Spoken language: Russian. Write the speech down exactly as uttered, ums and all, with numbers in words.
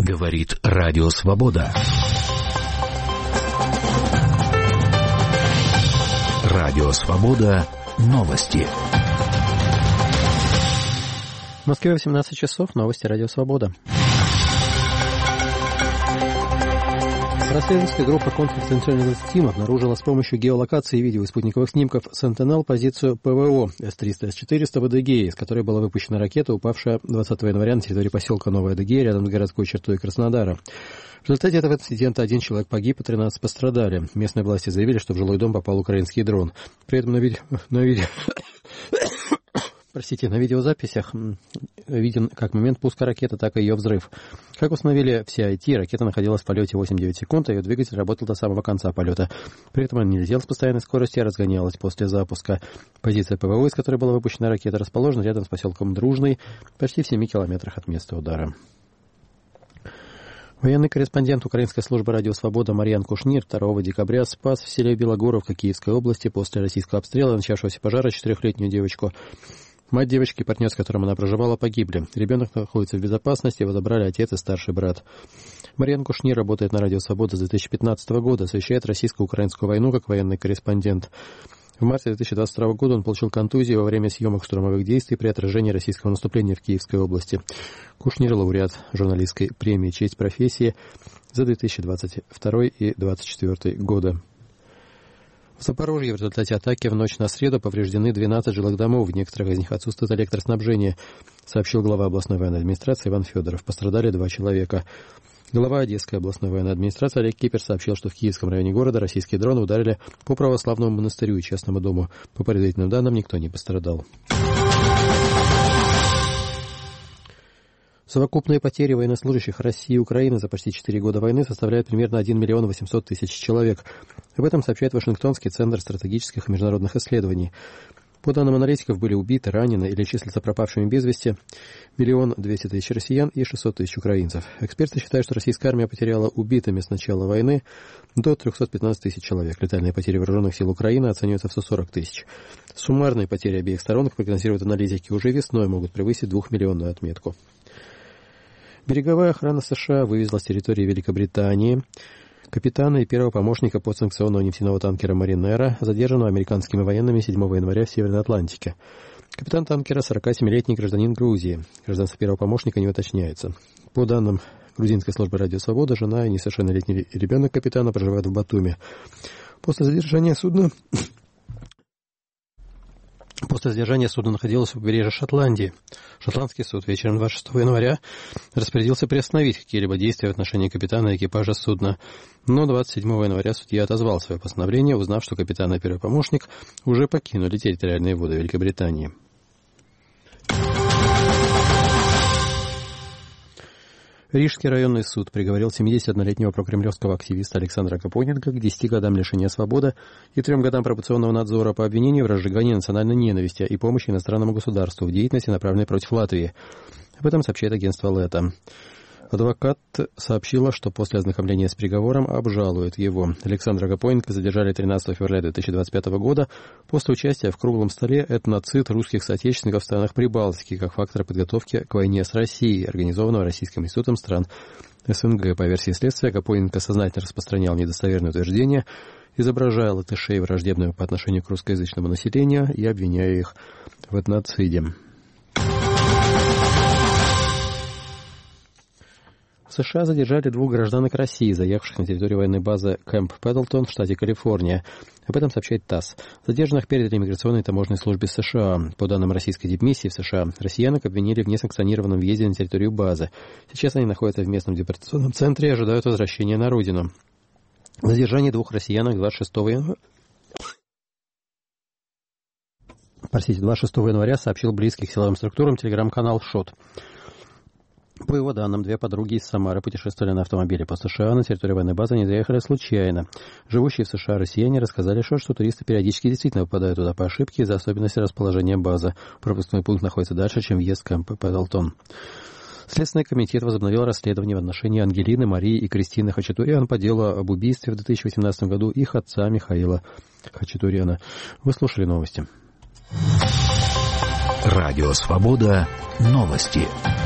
Говорит Радио Свобода. Радио Свобода. Новости. В Москве восемнадцать часов. Новости Радио Свобода. Расследовательская группа «Конфиденциальный Тим» обнаружила с помощью геолокации и видео и спутниковых снимков Сентинел позицию ПВО эс триста эс четыреста в Адыгее, из которой была выпущена ракета, упавшая двадцатого января на территории поселка Новая Адыгея, рядом с городской чертой Краснодара. В результате этого инцидента один человек погиб, а тринадцать пострадали. Местные власти заявили, что в жилой дом попал украинский дрон. При этом на видео... На видео... Простите, на видеозаписях виден как момент пуска ракеты, так и ее взрыв. Как установили в си ай ти, ракета находилась в полете восемь-девять секунд, а ее двигатель работал до самого конца полета. При этом она не летела с постоянной скоростью, а разгонялась после запуска. Позиция ПВО, из которой была выпущена ракета, расположена рядом с поселком Дружный, почти в семи километрах от места удара. Военный корреспондент Украинской службы «Радио Свобода» Марьян Кушнир второго декабря спас в селе Белогоровка Киевской области после российского обстрела начавшегося пожара четырехлетнюю девочку. Мать девочки и партнер, с которым она проживала, погибли. Ребенок находится в безопасности, его забрали отец и старший брат. Марьян Кушнир работает на «Радио Свобода» с две тысячи пятнадцатого года, освещает российско-украинскую войну как военный корреспондент. В марте две тысячи двадцать второго года он получил контузию во время съемок штурмовых действий при отражении российского наступления в Киевской области. Кушнир — лауреат журналистской премии «Честь профессии» за две тысячи двадцать второй и две тысячи двадцать четвёртый годы. В Запорожье в результате атаки в ночь на среду повреждены двенадцать жилых домов, в некоторых из них отсутствует электроснабжение, сообщил глава областной военной администрации Иван Федоров. Пострадали два человека. Глава Одесской областной военной администрации Олег Кипер сообщил, что в Киевском районе города российские дроны ударили по православному монастырю и частному дому. По предварительным данным, никто не пострадал. Совокупные потери военнослужащих России и Украины за почти четыре года войны составляют примерно один миллион восемьсот тысяч человек. Об этом сообщает Вашингтонский центр стратегических и международных исследований. По данным аналитиков, были убиты, ранены или числятся пропавшими без вести миллион двести тысяч россиян и шестьсот тысяч украинцев. Эксперты считают, что российская армия потеряла убитыми с начала войны до триста пятнадцать тысяч человек. Летальные потери вооруженных сил Украины оцениваются в сто сорок тысяч. Суммарные потери обеих сторон, как прогнозируют аналитики, уже весной могут превысить двухмиллионную отметку. Береговая охрана США вывезла с территории Великобритании капитана и первого помощника подсанкционного нефтяного танкера «Маринера», задержанного американскими военными седьмого января в Северной Атлантике. Капитан танкера — сорокасемилетний гражданин Грузии. Гражданство первого помощника не уточняется. По данным грузинской службы «Радио Свобода», жена и несовершеннолетний ребенок капитана проживают в Батуми. После задержания судна... После задержания судно находилось у побережья Шотландии. Шотландский суд вечером двадцать шестого января распорядился приостановить какие-либо действия в отношении капитана и экипажа судна. Но двадцать седьмого января судья отозвал свое постановление, узнав, что капитан и первый помощник уже покинули территориальные воды Великобритании. Рижский районный суд приговорил семидесятиоднолетнего прокремлевского активиста Александра Капоненко к десяти годам лишения свободы и трем годам пробационного надзора по обвинению в разжигании национальной ненависти и помощи иностранному государству в деятельности, направленной против Латвии. Об этом сообщает агентство Лето. Адвокат сообщила, что после ознакомления с приговором обжалует его. Александра Капоненко задержали тринадцатого февраля две тысячи двадцать пятого года после участия в круглом столе «Этноцид русских соотечественников в странах Прибалтики» как фактора подготовки к войне с Россией, организованного Российским институтом стран СНГ. По версии следствия, Капоненко сознательно распространял недостоверные утверждения, изображая латышей враждебными по отношению к русскоязычному населению и обвиняя их в этноциде. В США задержали двух гражданок России, заехавших на территорию военной базы Кэмп Пэддлтон в штате Калифорния. Об этом сообщает ТАСС. Задержанных передали миграционной и таможенной службе США. По данным российской дипмиссии в США, россиянок обвинили в несанкционированном въезде на территорию базы. Сейчас они находятся в местном депортационном центре и ожидают возвращения на родину. Задержание двух россиянок двадцать шестого января... Простите, двадцать шестого января сообщил близкий к силовым структурам телеграм-канал «Шот». По его данным, две подруги из Самары путешествовали на автомобиле по США, на территорию военной базы они заехали случайно. Живущие в США россияне рассказали, что, что туристы периодически действительно попадают туда по ошибке из-за особенностей расположения базы. Пропускной пункт находится дальше, чем въезд в Кэмп Пэддлтон. Следственный комитет возобновил расследование в отношении Ангелины, Марии и Кристины Хачатурян по делу об убийстве в две тысячи восемнадцатом году их отца Михаила Хачатуряна. Вы слушали новости. Радио Свобода. Новости.